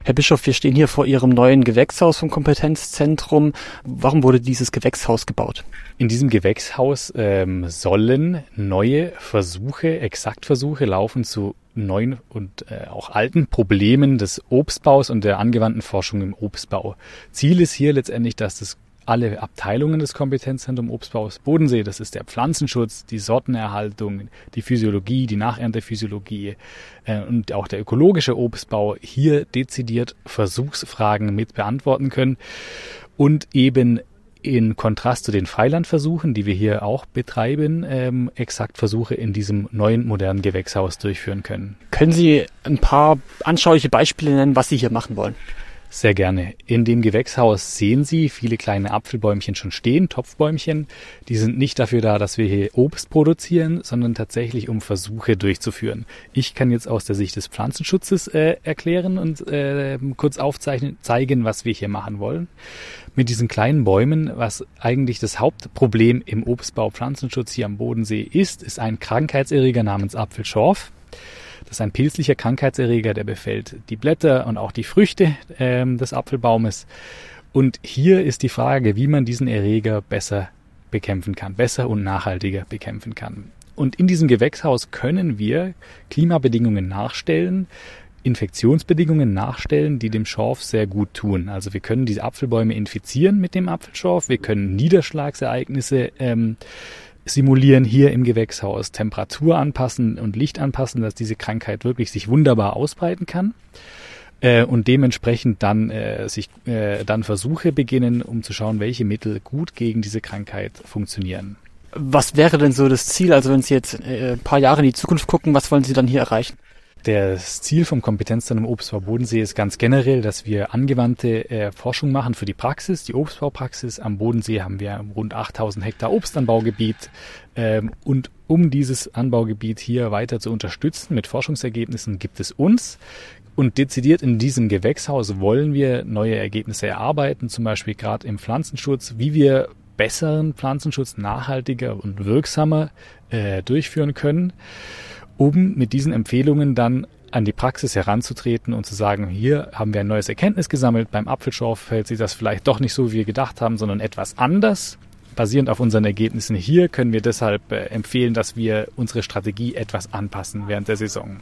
Herr Bischof, wir stehen hier vor Ihrem neuen Gewächshaus vom Kompetenzzentrum. Warum wurde dieses Gewächshaus gebaut? In diesem Gewächshaus sollen neue Versuche, Exaktversuche laufen zu neuen und auch alten Problemen des Obstbaus und der angewandten Forschung im Obstbau. Ziel ist hier letztendlich, dass das alle Abteilungen des Kompetenzzentrums Obstbaus Bodensee, das ist der Pflanzenschutz, die Sortenerhaltung, die Physiologie, die Nacherntephysiologie und auch der ökologische Obstbau hier dezidiert Versuchsfragen mit beantworten können und eben in Kontrast zu den Freilandversuchen, die wir hier auch betreiben, Exaktversuche in diesem neuen modernen Gewächshaus durchführen können. Können Sie ein paar anschauliche Beispiele nennen, was Sie hier machen wollen? Sehr gerne. In dem Gewächshaus sehen Sie viele kleine Apfelbäumchen schon stehen, Topfbäumchen. Die sind nicht dafür da, dass wir hier Obst produzieren, sondern tatsächlich, um Versuche durchzuführen. Ich kann jetzt aus der Sicht des Pflanzenschutzes erklären und kurz zeigen, was wir hier machen wollen. Mit diesen kleinen Bäumen, was eigentlich das Hauptproblem im Obstbau-Pflanzenschutz hier am Bodensee ist ein Krankheitserreger namens Apfelschorf. Das ist ein pilzlicher Krankheitserreger, der befällt die Blätter und auch die Früchte des Apfelbaumes. Und hier ist die Frage, wie man diesen Erreger besser bekämpfen kann, besser und nachhaltiger bekämpfen kann. Und in diesem Gewächshaus können wir Klimabedingungen nachstellen, Infektionsbedingungen nachstellen, die dem Schorf sehr gut tun. Also wir können diese Apfelbäume infizieren mit dem Apfelschorf, wir können Niederschlagsereignisse simulieren hier im Gewächshaus, Temperatur anpassen und Licht anpassen, dass diese Krankheit wirklich sich wunderbar ausbreiten kann und dementsprechend dann Versuche beginnen, um zu schauen, welche Mittel gut gegen diese Krankheit funktionieren. Was wäre denn so das Ziel? Also wenn Sie jetzt ein paar Jahre in die Zukunft gucken, was wollen Sie dann hier erreichen? Das Ziel vom Kompetenzzentrum Obstbau Bodensee ist ganz generell, dass wir angewandte Forschung machen für die Praxis, die Obstbaupraxis. Am Bodensee haben wir rund 8000 Hektar Obstanbaugebiet und um dieses Anbaugebiet hier weiter zu unterstützen mit Forschungsergebnissen gibt es uns. Und dezidiert in diesem Gewächshaus wollen wir neue Ergebnisse erarbeiten, zum Beispiel gerade im Pflanzenschutz, wie wir besseren Pflanzenschutz nachhaltiger und wirksamer durchführen können, um mit diesen Empfehlungen dann an die Praxis heranzutreten und zu sagen, hier haben wir ein neues Erkenntnis gesammelt, beim Apfelschorf fällt sich das vielleicht doch nicht so, wie wir gedacht haben, sondern etwas anders. Basierend auf unseren Ergebnissen hier können wir deshalb empfehlen, dass wir unsere Strategie etwas anpassen während der Saison.